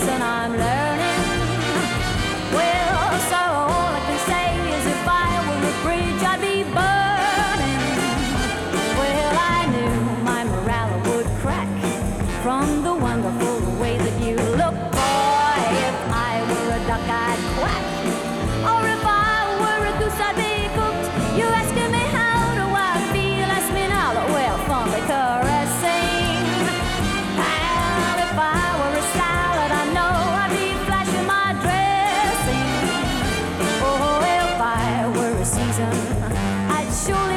lesson I'm learning. Well, so all I can say is if I were a bridge, I'd be burning. Well, I knew my morale would crack from the wonderful way that you look, boy. If I were a duck, I'd quack. Or if I were a goose, I'd be cooked. You're asking me how do I feel? Ask me now. Well, fondly caressing. And if I were a salad, I know I'd be flashing my dressing. Oh, if I were a season, I'd surely